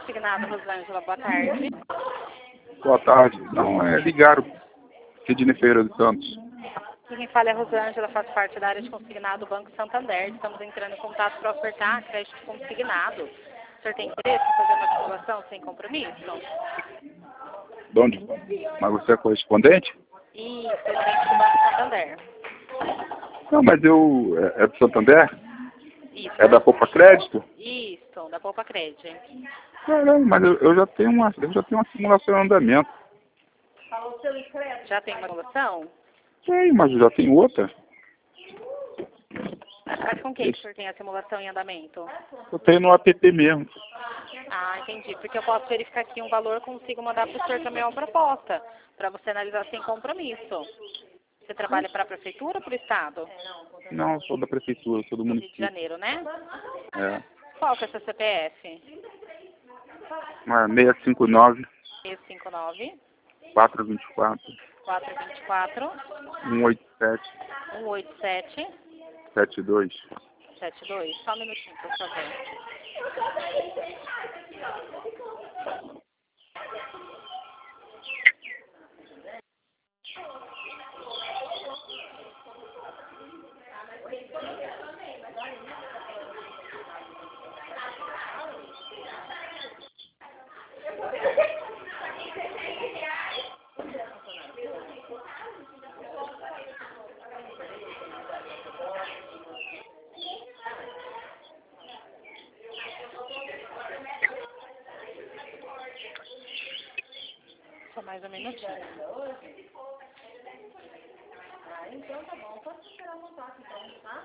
consignado, Rosângela, boa tarde. Boa tarde. Não, ligaram aqui de Feira de Santos. Quem fala é a Rosângela, faz parte da área de consignado do Banco Santander. Estamos entrando em contato para ofertar crédito consignado. O senhor tem interesse em fazer uma simulação sem compromisso? De onde? Mas você é correspondente? Isso, gerente do Banco Santander. Não, mas é do Santander? Isso. É da Poupa Crédito? Isso, da Poupa Crédito. Não, mas eu já tenho uma simulação em andamento. Já tem uma simulação? Tem, mas eu já tenho outra. Mas com quem que o senhor tem a simulação em andamento? Eu tenho no app mesmo. Ah, entendi. Porque eu posso verificar aqui um valor, consigo mandar para o senhor também uma proposta, para você analisar sem compromisso. Você trabalha para a prefeitura ou para o estado? Não, eu sou da prefeitura, sou do Rio de município. Janeiro, né? É. Qual que é o seu CPF? 659 659 424 424 187 187 72. 72. Só um minutinho, por favor. Só mais um minutinho. Então tá bom, posso esperar um contato então, tá?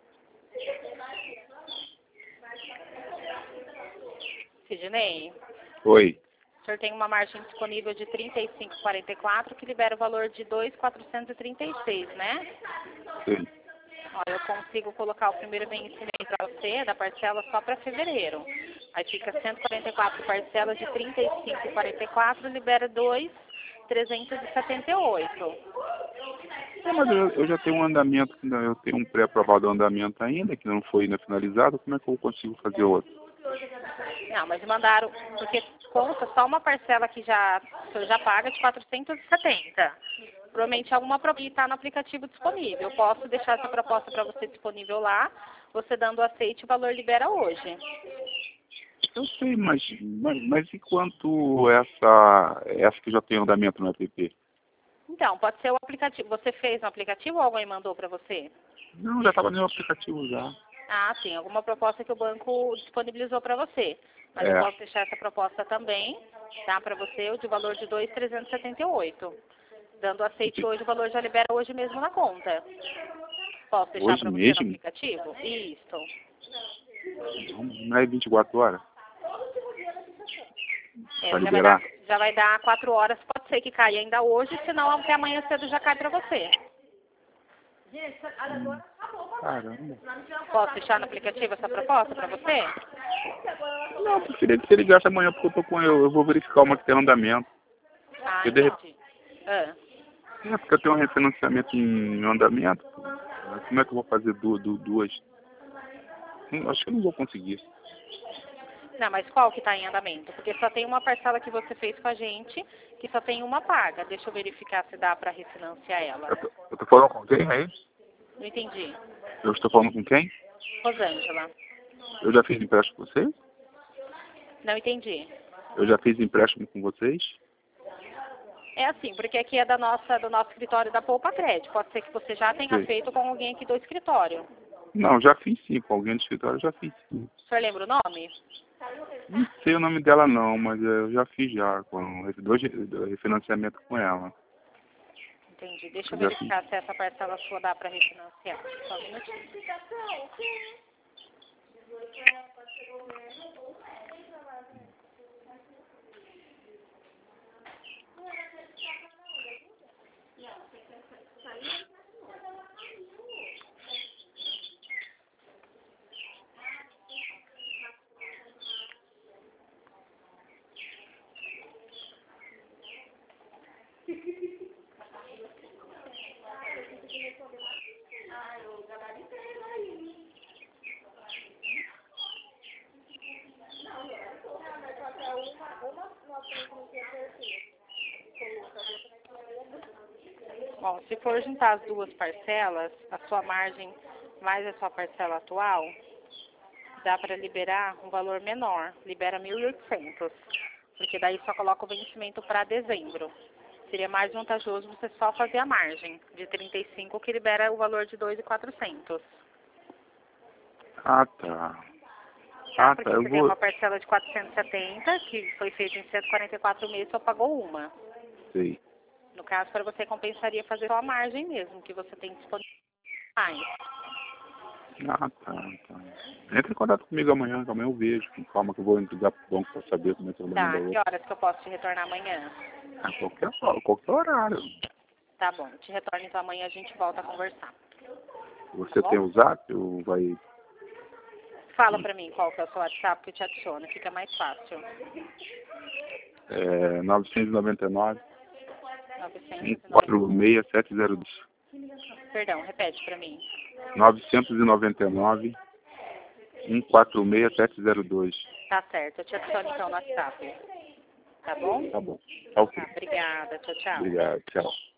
Sidney, Oi. o senhor tem uma margem disponível de 35,44 que libera o valor de 2,436, né? Sim. Ó, eu consigo colocar o primeiro vencimento para você da parcela só para fevereiro. Aí fica 144 parcelas de 35,44, libera 2,378. Não, mas eu já tenho um andamento, eu tenho um pré-aprovado andamento ainda, que não foi ainda finalizado. Como é que eu consigo fazer outro? Não, mas mandaram, porque conta só uma parcela que o senhor já paga de 470. Provavelmente alguma proposta está no aplicativo disponível. Eu posso deixar essa proposta para você disponível lá. Você dando aceite, o valor libera hoje. Eu sei, mas e quanto essa que já tem andamento no app? Então, pode ser o aplicativo. Você fez no aplicativo ou alguém mandou para você? Não, já estava no aplicativo já. Ah, sim. Alguma proposta que o banco disponibilizou para você. Mas eu É. posso deixar essa proposta também, tá? Para você, o de valor de 2,378. Dando aceite hoje, o valor já libera hoje mesmo na conta. Posso deixar Hoje para você mesmo? no aplicativo? Isso. Não é 24 horas? Para Já liberar? já vai dar 4 horas, pode ser que caia ainda hoje, senão até amanhã cedo já cai para você. Caramba. Posso deixar no aplicativo essa proposta para você? Não, preferia que você ligasse amanhã, porque eu vou verificar uma que tem andamento. Ah, Eu de entendi. Ah. É, porque eu tenho um refinanciamento em andamento. Como é que eu vou fazer duas? Acho que eu não vou conseguir. Não, mas qual que está em andamento? Porque só tem uma parcela que você fez com a gente, que só tem uma paga. Deixa eu verificar se dá para refinanciar ela. Eu tô falando com quem aí? Não entendi. Eu estou falando com quem? Rosângela. Eu já fiz empréstimo com vocês? Não entendi. Eu já fiz empréstimo com vocês? É assim, porque aqui é do nosso escritório da Poupa Crédito. Pode ser que você já tenha Sim. feito com alguém aqui do escritório. Não, já fiz sim. Com alguém do escritório eu já fiz sim. O senhor lembra o nome? Não sei o nome dela não, mas eu já fiz já. Com dois refinanciamentos com ela. Entendi. Deixa eu Já verificar se essa parcela sua dá para refinanciar. Só um minutinho. Bom, se for juntar as duas parcelas, a sua margem mais a sua parcela atual, dá para liberar um valor menor, libera 1.800, porque daí só coloca o vencimento para dezembro. Seria mais vantajoso você só fazer a margem de 35, que libera o valor de 2.400. Ah, tá. Tá? Ah, Porque tá. Eu você tem vou... uma parcela de 470, que foi feita em 144 meses, só pagou uma. Sei. No caso, para você compensaria fazer só a margem mesmo, que você tem disponível mais. Ah, tá, tá. Entre em contato comigo amanhã, que amanhã eu vejo. Com calma que eu vou ligar pro banco para saber como é que eu vou Tá, mandar que outro. horas que eu posso te retornar amanhã? A qualquer horário. Tá bom, te retorno então amanhã, a gente volta a conversar. Você Tá tem bom? o zap ou vai... Fala pra mim qual que é o seu WhatsApp que eu te adiciono, fica mais fácil. 999 999. 146 Perdão, repete pra mim. 999 146 702. Tá certo, eu te adiciono então no WhatsApp. Tá bom? Tá bom. Tá ok. Tá, obrigada, tchau, tchau. Obrigado. Tchau.